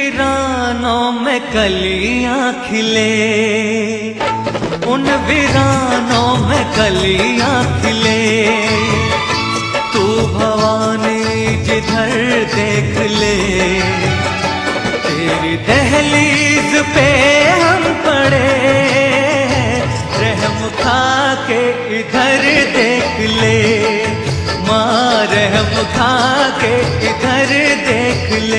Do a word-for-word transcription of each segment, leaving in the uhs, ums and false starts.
वीरानों में कलियां खिले, उन वीरानों में कलियां खिले। तू भवानी जिधर देख ले, तेरी दहलीज पे हम पड़े। रहम खा के इधर देख ले, माँ रहम खा के इधर देख ले।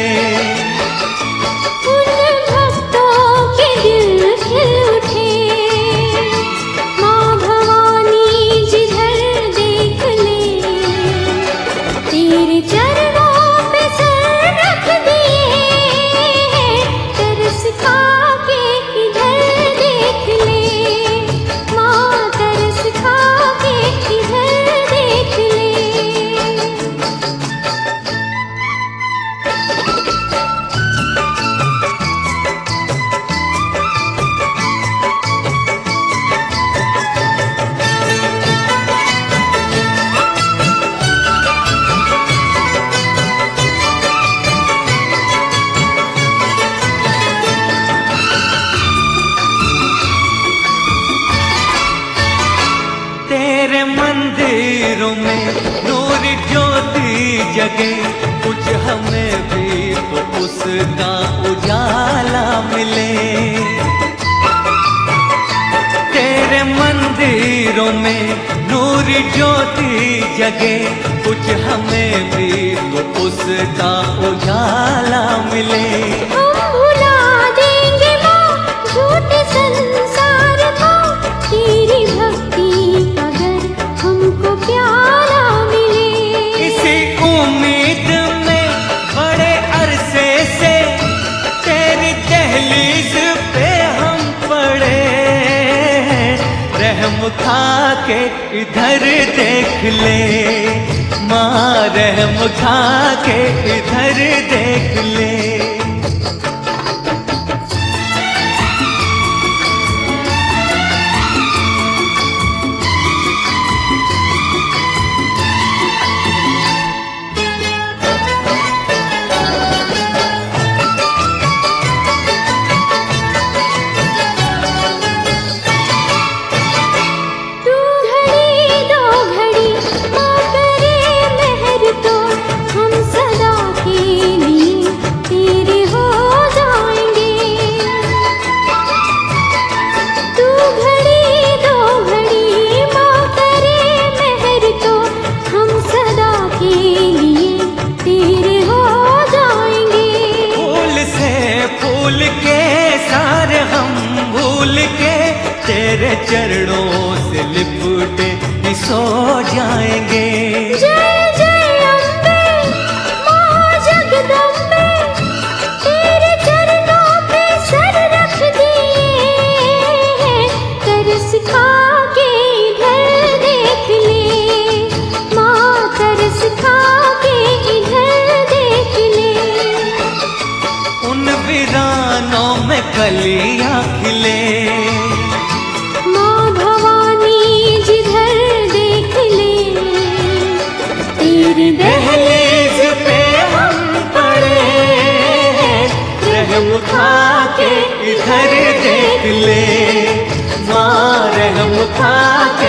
तेरे मंदिरों में नूर ज्योति जगे, कुछ हमें भी तो उसका उजाला मिले। तेरे मंदिरों में नूर ज्योति जगे, कुछ हमें भी तो उसका उजाला मिले। हम भुला देंगे माँ झूठे संसार को, तेरी भक्ति हमको प्यारा मिले। इसी उम्मीद में बड़े अरसे से तेरी दहलीज पे हम पड़े। रहम खा के इधर देख ले, माँ रहम खा के इधर देख ले। भूल के सारे हम भूल के तेरे चरणों से लिपटे ही सो जाएंगे। जय जय अम्बे माँ जगदम्बे, तेरे चरणों पे सर रख दिए। तरस खा के इधर देख ले, माँ तरस खा के इधर देख ले। उन वीरानों में कलियां खिले, माँ भवानी जिधर देख ले, तेरी दहलीज पे हम पड़े। रहम खा के इधर देख ले, माँ रहम खा के